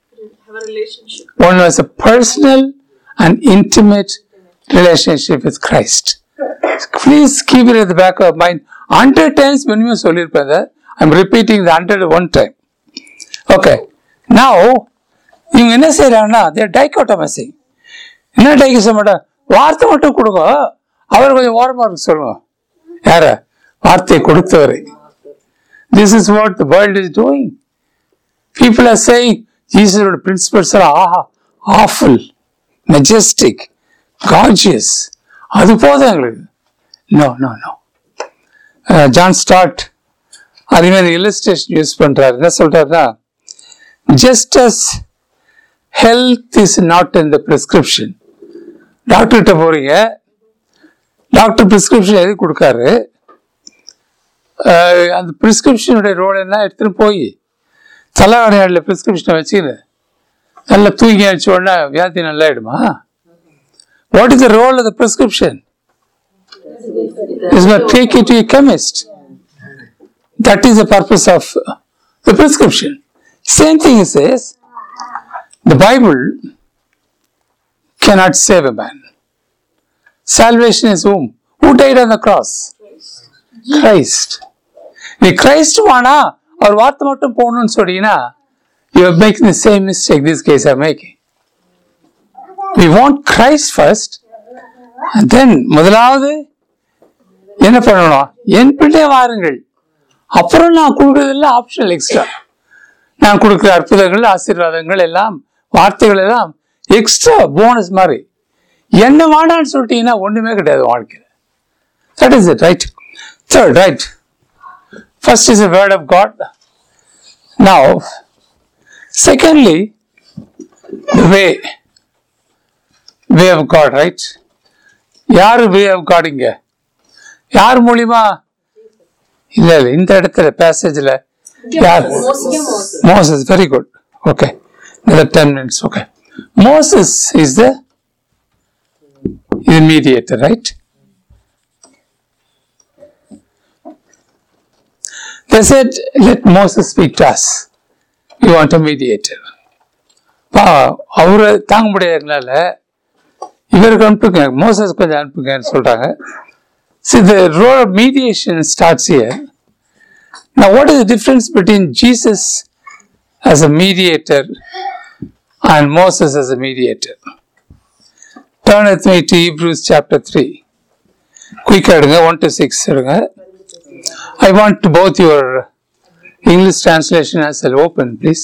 Speaker 1: One who has a personal and intimate relationship with Christ. Please keep it at the back of mind. Hundred times when you சொல்லிருப்பேன், I'm repeating the hundred one time. Okay. Now இவங்க என்ன செய்யறாங்கன்னா they're dichotomizing. என்ன டைகோட்டமி? வார்த்தை மட்டும் கொடுங்க, அவர் கொஞ்சம் ஓரமா இருக்கு சொல்லுங்க. யார? வார்த்தை கொடுத்தவரை. This is what the world is doing. People are saying Jesus' principles are aha, awful, majestic, gorgeous. அது போதும் எங்களுக்கு. No, no, no. John Stott அருமையான illustration யூஸ் பண்றாரு. என்ன சொல்றாருன்னா, just as health is not in the prescription. Doctor கிட்ட போறீங்க, doctor prescription எழுதி கொடுக்காரு. அந்த பிரிஸ்கிரிப்ஷனுடைய ரோல் என்ன? எடுத்துட்டு போய் தலைவனையாடில் பிரிஸ்கிரிப்ஷனை வச்சுக்கின்னு நல்லா தூங்கி அடிச்ச உடனே வியாதி நல்லா ஆயிடுமா? What is the role of the prescription? Is to take it to a chemist. That is the purpose of the prescription. Same thing it says, the Bible cannot save a man. Salvation is whom? Who died on the cross? Christ. நீ Christ வானா அவர் வார்த்தை மட்டும் போகணும்னு சொன்னீங்கன்னா you are making the same mistake these guys are making. We want Christ first and then முதலாவது என்ன பண்ணணும்? என் பிள்ளை வாருங்கள், அப்புறம் நான் கொடுக்கறதில்ல ஆப்ஷனல் எக்ஸ்ட்ரா. நான் கொடுக்குற அற்புதங்கள், ஆசீர்வாதங்கள் எல்லாம், வார்த்தைகள் எல்லாம் எக்ஸ்ட்ரா போனஸ் மாதிரி. என்ன வாடான்னு சொல்லிட்டீங்கன்னா ஒண்ணுமே கிடையாது வாழ்க்கையில். That is it, right? Third, right? First is the word of God. Now, secondly, the way, way of God, right? யாரு way of God இங்க? யார் மூலியமா? இல்ல இல்ல இந்த இடத்துல பேசேஜ்ல யார்? Moses. Very good. Okay. Another ten minutes. Okay. Moses is the is the mediator, right? They said, let Moses speak to us. We want a mediator. அவரை தாங்க முடியாதனால இவருக்கு அனுப்புங்க, மோசஸ் கொஞ்சம் அனுப்புங்கன்னு சொல்றாங்க. See, the role of mediation starts here. Now, what is the difference between Jesus as a mediator and Moses as a mediator? Turn with me to Hebrews chapter three. Quick, one to six. I want both your English translation as well open, please.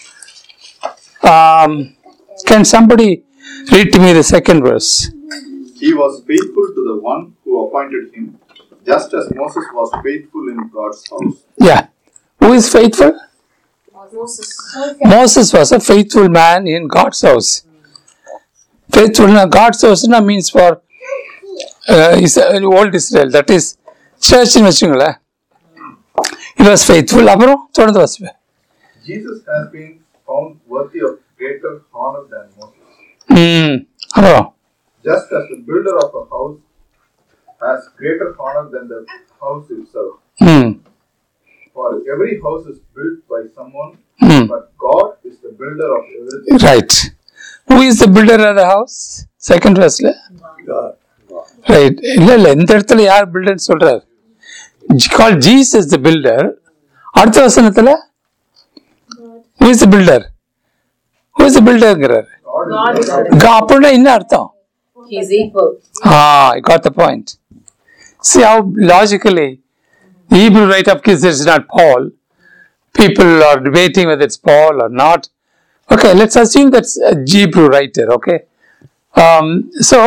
Speaker 1: Um, can somebody read to me the second verse?
Speaker 5: He was faithful to the one who appointed him, just as Moses was faithful in God's house.
Speaker 1: Yeah. Who is faithful?
Speaker 2: Moses.
Speaker 1: Moses was a faithful man in God's house. Faithful in God's house means for uh, old Israel, that is church in வச்சுங்களேன். He was faithful. அப்புறம் தொடர்ந்து வாசிப்பேன்.
Speaker 5: Jesus has been found worthy of greater honor than Moses.
Speaker 1: ம் அப்புறம்
Speaker 5: Just as the builder of a house has greater honor than the house itself.
Speaker 1: ம்
Speaker 5: For every house is built by someone,
Speaker 1: Hmm.
Speaker 5: but God is the builder of everything.
Speaker 1: right. Who is the builder of the house? Second verse-ல
Speaker 6: God.
Speaker 1: right. இல்ல இல்ல இந்த இடத்துல யார் பில்டர்னு சொல்றாரு? Called Jesus the builder. அடுத்த வசனத்துல who is the builder? Who is the builderங்கிறாரு?
Speaker 5: God is the
Speaker 1: God அப்படின்னா என்ன அர்த்தம்?
Speaker 3: He is equal.
Speaker 1: Ah, I got the point. See how logically the Hebrew write-up gives it's not Paul. People are debating whether it's Paul or not. Okay, let's assume that's a Hebrew writer, okay? Um, so,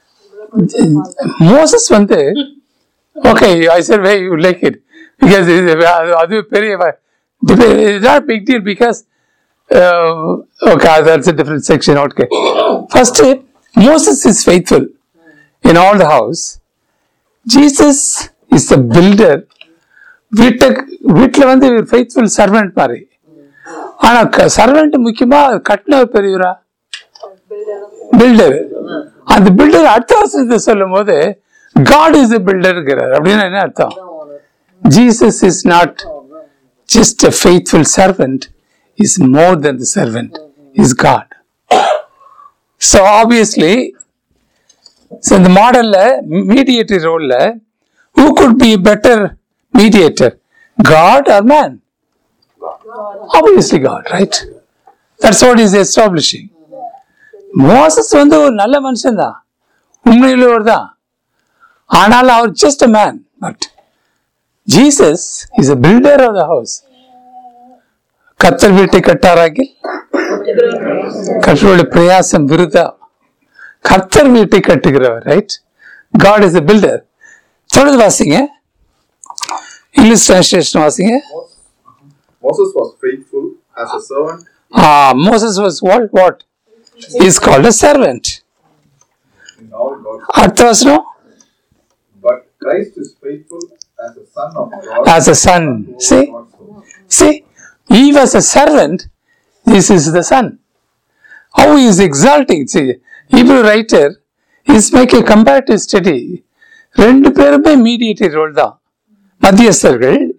Speaker 1: Moses வந்து, okay, I said, why you like it? Because அது பெரிய, it's not a big deal because, uh, okay, that's a different section, okay. First, Moses is faithful in all the house. Jesus is the builder. வீட்டை வீட்டில் வந்து faithful servant மாதிரி. ஆனால் servant முக்கியமா கட்டினவர் பெரியவரா? Filter. அந்த பில்டர் அடுத்த வருஷத்தை சொல்லும் போது காட் இஸ் த பில்டர்ங்கிறார். அப்படின்னா என்ன அர்த்தம்? Jesus is not just a faithful servant, is more than the servant, is God. So obviously இந்த மாடல்ல மீடியேட்டர் ரோல்ல who could be a better mediator, God or man? God. Obviously God, right? That's what he's establishing. Moses வந்து ஒரு நல்ல மனுஷன் தான், உண்மையுள்ளவர் தான், ஆனால் அவர் just a man. But Jesus is a builder of the house. கர்த்தர் வீட்டை கட்டாராகில் கர்த்தருடைய பிரயாசம் விருதா. கர்த்தர் வீட்டை கட்டுகிறவர், right? God is a builder. தொடர்ந்து வாசிங்க, இங்கிலீஷ் டிரான்ஸ்லேஷன் வாசிங்க.
Speaker 5: Moses was faithful as a servant.
Speaker 1: Ah, Moses was what? What? He is called a servant.
Speaker 5: In all God's.
Speaker 1: அடுத்த வசனம்.
Speaker 5: But Christ is faithful as a son of God.
Speaker 1: As a son. See? See? He was a servant. This is the son. How he is exalting. See, Hebrew writer is making a comparative study. ரெண்டு பேருமே mediator role தான், மத்தியஸ்தர்கள்.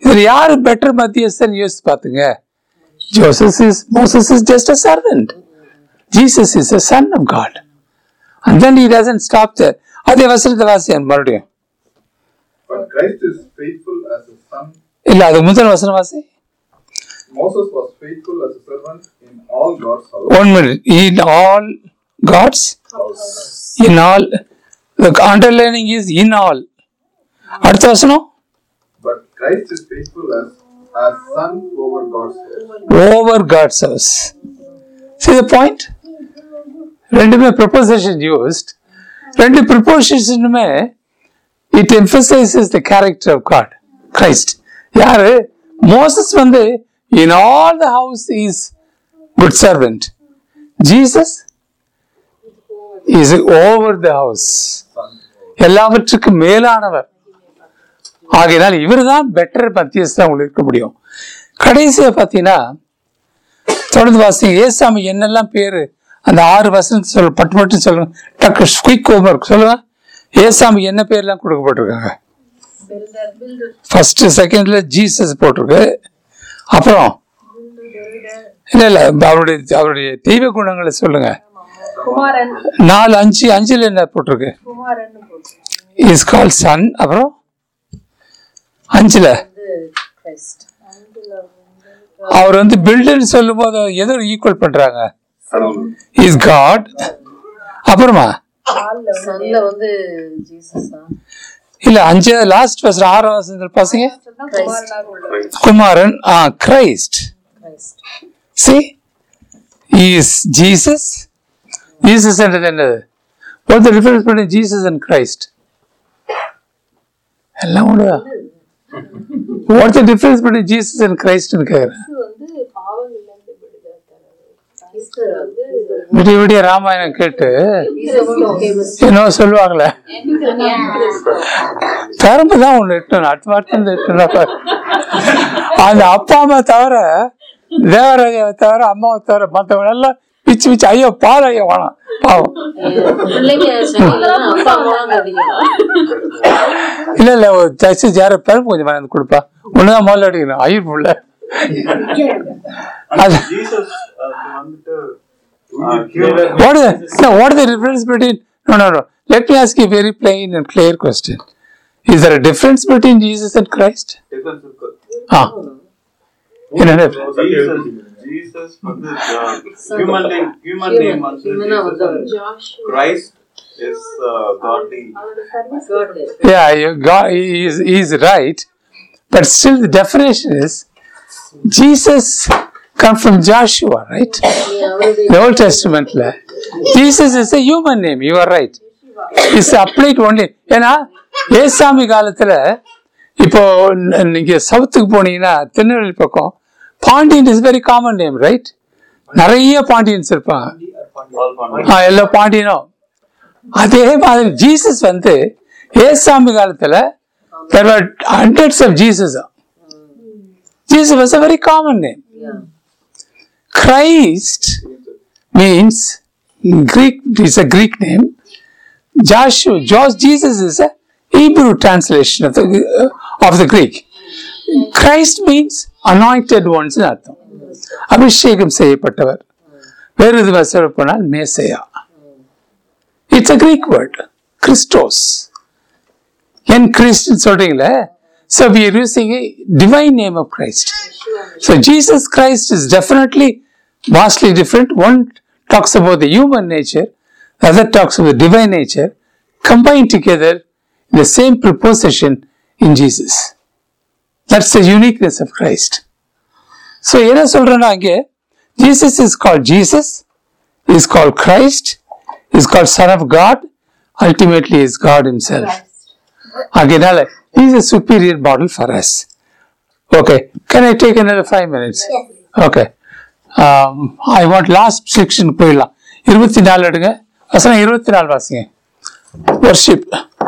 Speaker 1: இதுல யாரு better மத்தியஸ்தன் யோசிச்சு பாத்துங்க. Joseph is Moses is just a servant. Jesus is a son of God. And then he doesn't stop there. அதே வசனத்தை வாசியான் மறுபடியும்.
Speaker 5: But Christ is faithful as a son.
Speaker 1: இல்ல அது முதல் வசனம் வாசி.
Speaker 5: Moses was faithful as a servant in all God's house.
Speaker 1: One minute. In all God's in all. The underlining is in all. அடுத்த வசனம்.
Speaker 5: But Christ is faithful as as son over God's house.
Speaker 1: Over God's house. See the point? ரெண்டுமே preposition used. ரெண்டு prepositionமே it emphasizes the character of God. Christ. யாரு? Moses வந்து in all the house is good servant. Jesus is over the house. எல்லாவற்றுக்கும் மேலானவர். ஆகையினால் இவர் தான் பெட்டர் மத்தியஸ்தா உங்களுக்கு இருக்க முடியும். கடைசியா பார்த்தீங்கன்னா தொடர்ந்து வாசிங்க. ஏசாமி என்னெல்லாம் பேரு அந்த ஆறு வசனத்தை சொல்ல பட்டு பட்டு சொல்லுங்க. டக்கு குயிக் ஹோம்வொர்க் சொல்லுங்க. ஏசாமி என்ன பேர்லாம் கொடுக்கப்பட்டிருக்காங்க? ஃபர்ஸ்ட் செகண்ட்ல ஜீசஸ் போட்டிருக்கு. அப்புறம் இல்ல இல்ல அவருடைய அவருடைய தெய்வ குணங்களை சொல்லுங்க. நாலு அஞ்சு அஞ்சுல என்ன போட்டிருக்கு? Is call son. அப்புறம் அஞ்சுல அவர் வந்து பில்டர் சொல்லும் போது எதோ ஈக்குவல் பண்றாங்க. Is God. அப்புறமா இல்ல அஞ்சு லாஸ்ட் வசனம் ஆறாம் வசனத்துல பாருங்க. குமாரன். Uh Christ. See, he is Jesus. Jesus என்றது என்னது? What's the difference between Jesus and Christ? எல்லாம் ஒண்ணுதான். What's the difference between Jesus and Christ ன்னு கேக்குறேன். விடிய விடிய ராமாயணம் கேட்டு என்ன சொல்லுவாங்களே, பெரும்புதான் ஒண்ணு எட்டணும் அட்வாட்டம் எட்டணும். அந்த அப்பா அம்மா தவிர தேவராஜாவை தவிர அம்மாவை தவிர மற்றவங்க எல்லாம் பிச்சு பிச்சு ஐயோ பால் ஐயோ வேணாம் பாவம். இல்ல இல்ல ஒரு தச்சு யார பெரும் கொஞ்சம் மறந்து கொடுப்பா ஒண்ணுதான் முதல்ல அடிக்கணும் ஐயர் புள்ள. What is the, no, what is the difference between no no no let me ask you a very plain and clear question. Is there a difference between Jesus and Christ? Ah. In a
Speaker 4: Jesus, Jesus வந்து human name, human name வந்து Christ is uh, godly.
Speaker 1: Yeah, you got, he is he is right, but still the definition is Jesus come from Joshua, right? The Old Testament la Jesus is a human name. You are right. It's applied only. ஏன்னா ஏசாமி காலத்துல இப்போ நீங்க சவுத்துக்கு போனீங்கன்னா திருநெல்வேலி பக்கம் Pandian is very common name, right? நிறைய பாண்டியன்ஸ் இருப்பாங்க. எல்லா பாண்டியனும் அதே மாதிரி ஜீசஸ் வந்து ஏசாமி காலத்துல there were hundreds of Jesus. Jesus was a very common name. Christ means Greek, is a Greek name. Joshua, Josh, Jesus is a Hebrew translation of the, uh, of the Greek. Christ means anointed ones in அர்த்தம். அபிஷேகம் செய்யப்பட்டவர். வேறு விதமாக சொல்ல போனால் மேசையா. It's a Greek word. Christos. என் Christ சொல்றீங்களே. So we are using a divine name of Christ. So Jesus Christ is definitely vastly different. One talks about the human nature, the other talks about the divine nature, combined together in the same preposition in Jesus. That's the uniqueness of Christ. So என்ன சொல்றேன்னா அங்கே Jesus is called Jesus, is called Christ, is called Son of God, ultimately is God himself. Again, he is a superior model for us. Okay, can I take another five minutes?
Speaker 7: Yes.
Speaker 1: Okay. Um, I want last section போயிடலாம். இருபத்தி நாலு எடுங்க. வசனம் இருபத்தி நாலு வாசிங்க. Worship.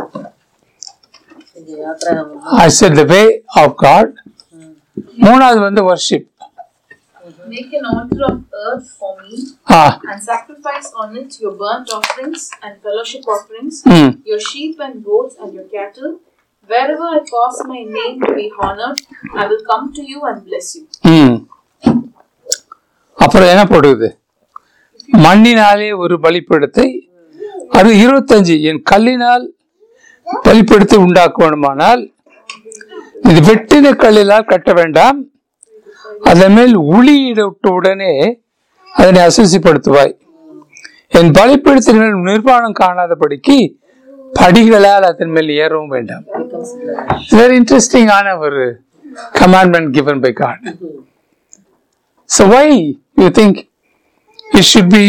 Speaker 1: I said the way of God. மூணாவது வந்து worship.
Speaker 2: Make an altar of earth for me,
Speaker 1: Ah.
Speaker 2: and sacrifice on it your burnt offerings and fellowship offerings,
Speaker 1: Hmm.
Speaker 2: your sheep and goats and your cattle, Wherever I cause my name to be honored, I will come to you and bless you.
Speaker 1: ம் அப்புறம் என்ன போடுது? மண்ணினாலே ஒரு பலிப்பீடத்தை, அது இருபத்தஞ்சு, என் கல்லினால் பலிப்பீடத்தை உண்டாக்க வேண்டுமானால் இது வெட்டின கல்லினால் கட்ட வேண்டாம், அதன் மேல் உளியிட்ட உடனே அதனை அசுசிப்படுத்துவாய். என் பலிப்பீடத்தின் மேல் நிர்வாணம் காணாதபடிக்கு படிகளால் அதன் மேல் ஏறவும் வேண்டாம். வெரி இன்ட்ரெஸ்டிங் ஆன ஒரு commandment given by God. So why you think it should be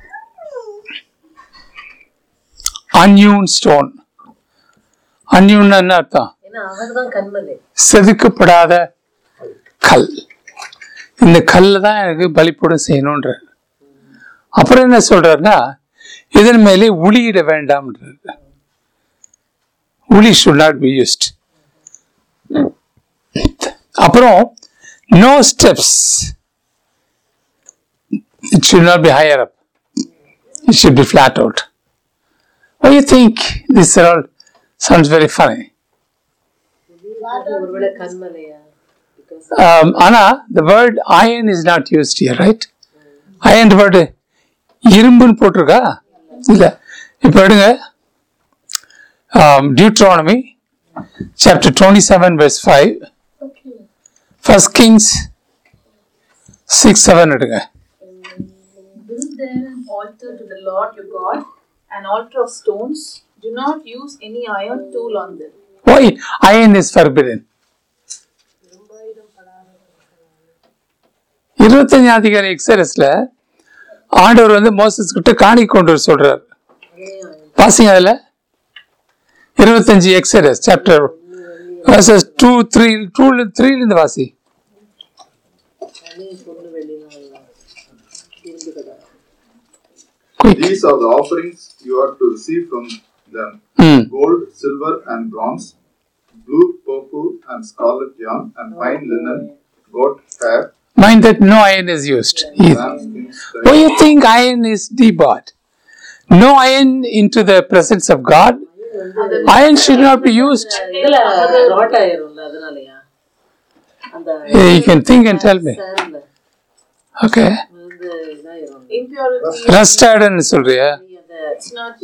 Speaker 1: unhewn stone? Unhewn என்ன அர்த்தம்? செதுக்கப்படாத கல். இந்த கல்ல தான் எனக்கு பலிப்பீடம் செய்யணும்ன்ற. அப்புறம் என்ன சொல்றாருன்னா, இதன் மேலே உளியிட வேண்டாம்ன்றது. உளி should not be used. அப்புறம் no steps. It should not be higher up. It should be flat out. Why do you think this all sounds very funny? Um, Anna, the word iron is not used here, right? Iron word இரும்புன்னு போட்டிருக்கா? இல்ல. இப்போ எடுங்க, Deuteronomy chapter twenty-seven verse five, First Kings six seven எடுங்க.
Speaker 2: Build there an altar to the Lord your God, an altar of stones. Do not use any iron tool on them.
Speaker 1: Why iron is forbidden? இருபத்தஞ்சு அதிகாரி எக்ஸரஸ்ல ஆண்டவர் வந்து Moses கிட்ட காணி கொண்டு வர சொல்றார். பாசிங்க அதுல இருபத்தஞ்சு எக்ஸரஸ் chapter verses two three two three இருந்து வாசி.
Speaker 5: These are the offerings you are to receive from them:
Speaker 1: Hmm.
Speaker 5: gold, silver, and bronze, blue, purple, and scarlet yarn, and fine linen, goat hair,
Speaker 1: Mind that no iron is used.
Speaker 5: ram skins,
Speaker 1: Why you think iron is debauched? No iron into the presence of God. Iron should not be used. Yeah, you can think and tell me. Okay.
Speaker 2: Impurity.
Speaker 1: Rusted ன்னு சொல்றியா?
Speaker 2: It's not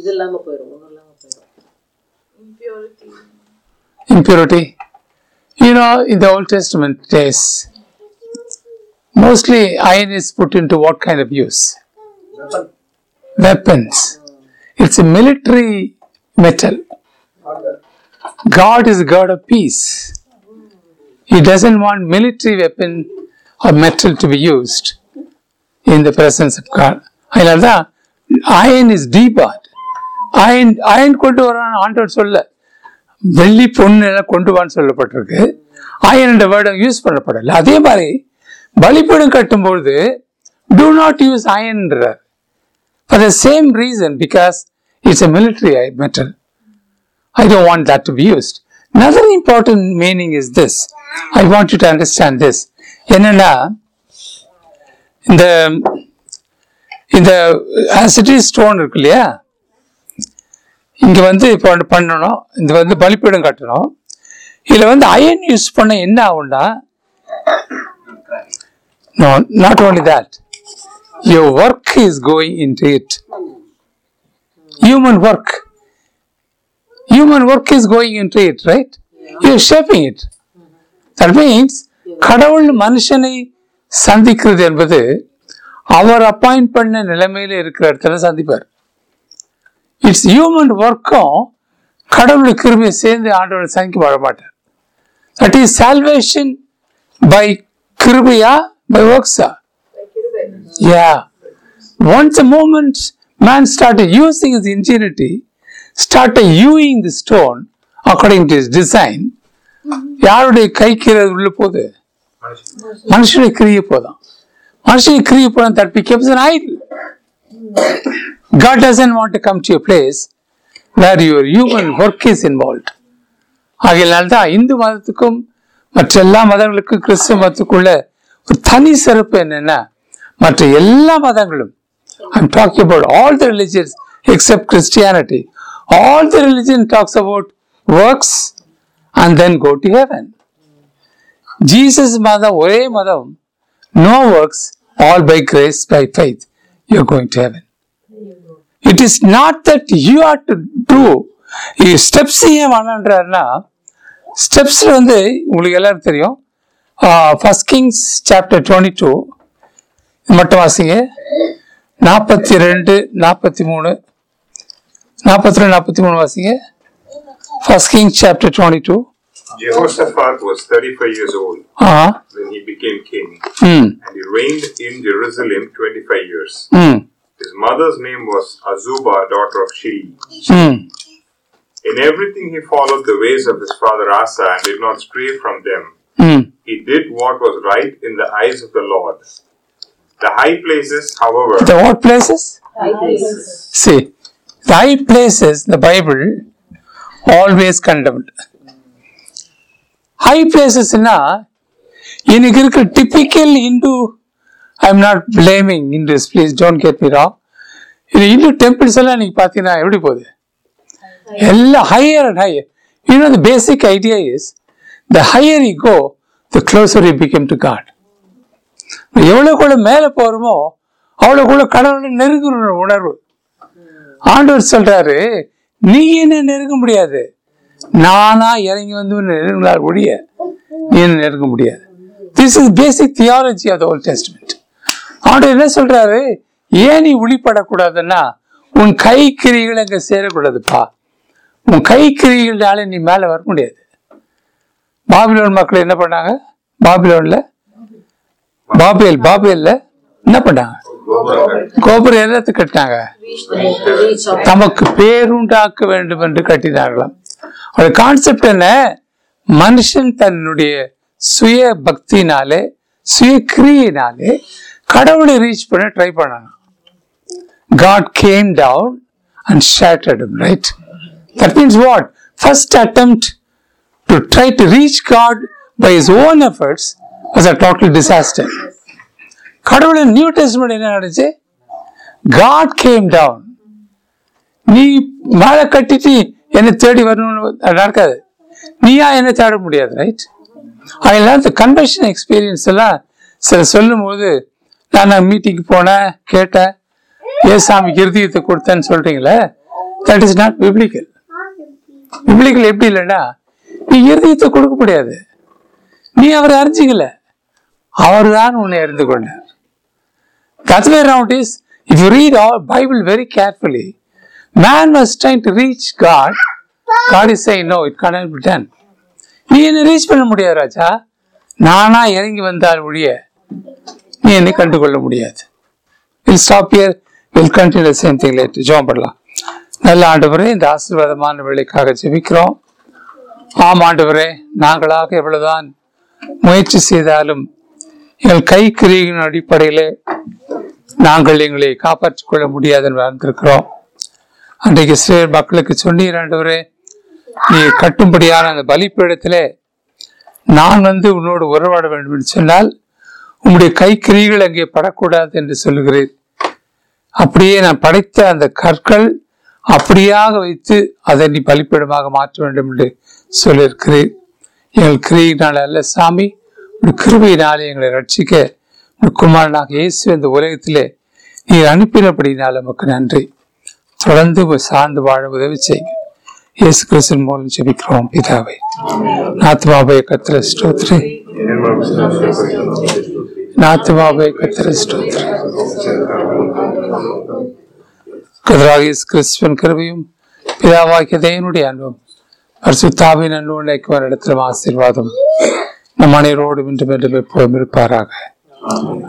Speaker 2: impurity.
Speaker 1: Impurity. You know, in the Old Testament days, mostly iron is put into what kind of use? Weapons. It's a military metal. God is a God of peace. He doesn't want military weapon or metal to be used in the presence of God. அதனால்தான் iron is debauched. Iron iron கொண்டு வரான் ஆண்டவர் சொல்ல, வெள்ளி பொண்ணு எல்லாம் கொண்டு வான்னு சொல்லப்பட்டிருக்கு. iron என்ற வேர்டு யூஸ் பண்ணப்படல. அதே மாதிரி பலிபீடம் கட்டும்பொழுது do not use iron for the same reason, because it's a military metal. I don't want that to be used. Another important meaning is this. I want you to understand this. என்னன்னா, இந்த இந்த ஆசிட்டி stone இருக்கு இல்லையா, இங்க வந்து இப்போ பண்ணணும், இந்த வந்து பலிபீடம் கட்டணும். இதுல வந்து அயன் யூஸ் பண்ண என்ன ஆகும்னா, no, not only that, your work is going into it. Human work. Human work is going into it, right? You are shaping it. That means, கடவுள் மனுஷனை சந்திக்கிறது என்பது அவர் அப்பாயிண்ட் பண்ண நிலைமையில இருக்கிற இடத்துல சந்திப்பார். இட்ஸ் ஹியூமன் ஒர்க்கும் கடவுள் கிருபையை சேர்ந்து ஆண்டவரை சந்திக்க வர மாட்டார். தட் இஸ் சால்வேஷன் பை கிருபையா, பை ஒர்க்ஸா? Yeah. Once a moment man started using his ingenuity, started hewing the stone according to his design, யாருடைய கைக்கு உள்ள போகுது? மனுஷனுடைய கிரியை போதான். மனுஷனுடைய கிரியை போதான். That becomes an idol. God doesn't want to come to a place where your human work is involved. ஆகையினால்தான் Hindu மதத்துக்கும் மற்ற எல்லா மதங்களுக்கும் கிறிஸ்துவ மதத்துக்குள்ள ஒரு தனி சிறப்பு என்னன்னா, மற்ற எல்லா மதங்களும், I'm talking about all the religions except Christianity, all the religion talks about works and then go to heaven. Jesus மதம் ஒரே மதம், no works, all by grace, by faith, you are going to heaven. It is not that you have to do, steps ஏன் வேணான்றாருன்னா, ஸ்டெப்ஸில் வந்து உங்களுக்கு எல்லாரும் தெரியும். First Kings chapter twenty two மட்டும் வாசிங்க. நாற்பத்தி ரெண்டு நாற்பத்தி மூணு நாற்பத்தி ரெண்டு நாற்பத்தி மூணு வாசிங்க. First Kings chapter twenty two.
Speaker 7: Jehoshaphat was thirty-five years old
Speaker 1: uh-huh.
Speaker 7: when he became king,
Speaker 1: mm.
Speaker 7: and he reigned in Jerusalem twenty-five years.
Speaker 1: Mm.
Speaker 7: His mother's name was Azubah, daughter of Shili.
Speaker 1: Mm.
Speaker 7: In everything he followed the ways of his father Asa and did not stray from them.
Speaker 1: Mm.
Speaker 7: He did what was right in the eyes of the Lord. The high places, however...
Speaker 1: The what places?
Speaker 3: High places.
Speaker 1: See, the high places, the Bible always condemned. High places na, இன்னைக்கு இருக்க typical Hindu, I'm not blaming Hindus, please don't get me wrong. இந்த Hindu temples எல்லாம் இன்னைக்கு பார்த்தீங்கன்னா எப்படி போகுது? எல்லாம் higher and higher. You know, the basic idea is, the higher you go, the closer you become to God. எவ்வளவுக்குள்ள மேல போறோமோ அவ்வளவுக்குள்ள கடவுளை நெருங்குற உணர்வு. ஆண்டவர் சொல்றாரு, நீ என்ன நெருங்க முடியாது, நானா இறங்கி வந்து நெருங்கினார் ஒழிய நீ என்ன நெருங்க முடியாது. This is basic theology of the Old Testament. ஆண்டவர் என்ன சொல்றாரு, ஏன் நீ ஒளிப்படக்கூடாதுன்னா, உன் கை கிரிகள் அங்க சேரக்கூடாதுப்பா. உன் கை கிரிகளால நீ மேல வர முடியாது. பாபிலோன் மக்கள் என்ன பண்ணாங்க? பாபிலோன்ல பாபேல் பாபேல்ல என்ன பண்ணாங்க? கோபுரம் எல்லாத்து கட்டினாங்க, தமக்கு பேருண்டாக்க வேண்டும் என்று கட்டினார்களாம். ஒரு கான்செப்ட் என்ன? மனுஷன் தன்னுடைய சுய பக்தினாலே சுய கிரியினாலே கடவுளை ரீச் பண்ண ட்ரை பண்ணாங்க. God came down and shattered him, right? That means what? First attempt to try to reach God by his own efforts was a total disaster. கடவுளை நியூ டெஸ்ட்மென்ட் என்ன நடந்துச்சு? God came down. நீ மேலே கட்டிட்டு என்னை தேடி வரணும்னு நடக்காது. நீயா என்னை தேட முடியாது, ரைட்? அதெல்லாம் இந்த கன்வென்ஷன் எக்ஸ்பீரியன்ஸ் எல்லாம் சில சொல்லும் போது, நான் மீட்டிங்கு போனேன், கேட்டேன், ஏசாமிக்கு இருதயத்தை கொடுத்தேன்னு சொல்றீங்களே, that is not biblical. Biblical எப்படி இல்லைன்னா, நீ இருதயத்தை கொடுக்க முடியாது, நீ அவரை அறிஞ்சிக்கல, அவர் தான் உன்னை அறிந்து கொண்டார். The other way around is, if you read our Bible very carefully, man was trying to reach God. God is saying, no, it cannot be done. நீ என்ன ரீச் பண்ண முடியாது ராஜா, நானா இறங்கி வந்தால் ஒழிய நீ என்னை கண்டுகொள்ள முடியாது. We'll stop here. We'll continue the same thing later. ஜெபம் பண்ணலாம். நல்ல ஆண்டவரே, இந்த ஆசீர்வாதமான வேலைக்காக ஜெபிக்கிறோம். ஆம் ஆண்டவரே, நாங்களாக எவ்வளவுதான் முயற்சி செய்தாலும் எங்கள் கை கிரியின் அடிப்படையில் நாங்கள் எங்களை காப்பாற்றிக் கொள்ள முடியாது என்று அறிந்திருக்கிறோம். அன்றைக்கு இஸ்ரவேல் மக்களுக்கு சொன்னீர் ஆண்டவரே, நீ கட்டும்படியான அந்த பலிப்பீடத்திலே நான் வந்து உன்னோடு உறவாட வேண்டும் என்று சொன்னால் உம்முடைய கை கிரிகள் அங்கே படக்கூடாது என்று சொல்லுகிறேன். அப்படியே நான் படைத்த அந்த கற்கள் அப்படியாக வைத்து அதை நீ பலிப்பீடமாக மாற்ற வேண்டும் என்று சொல்லியிருக்கிறேன். எங்கள் கிரியினால் அல்ல சாமி, ஒரு கிருபையினாலே எங்களை ரட்சிக்க ஒரு குமாரனாக இயேசு இந்த உலகத்திலே நீர் அனுப்பினபடினால் நமக்கு நன்றி. தொடர்ந்து சார்ந்து வாழ உதவி செய்யுங்க. இயேசு கிறிஸ்துவின் மூலம் ஜெபிக்கிறோம் பிதாவே. நாத்மாவே கர்த்தரை ஸ்தோத்திரி, நாத்மாவே கர்த்தரை ஸ்தோத்திரி. கர்த்தராகிய இயேசு கிறிஸ்துவின் கிருபையும் பிதாவாகிய தேவனுடைய அன்பும் பரிசுத்தாவின் அன்பும் ஐக்கிய இடத்திலும் ஆசீர்வாதம் நம் அனைவரோடும் இன்றும் என்றும் எப்போதும் இருப்பாராக.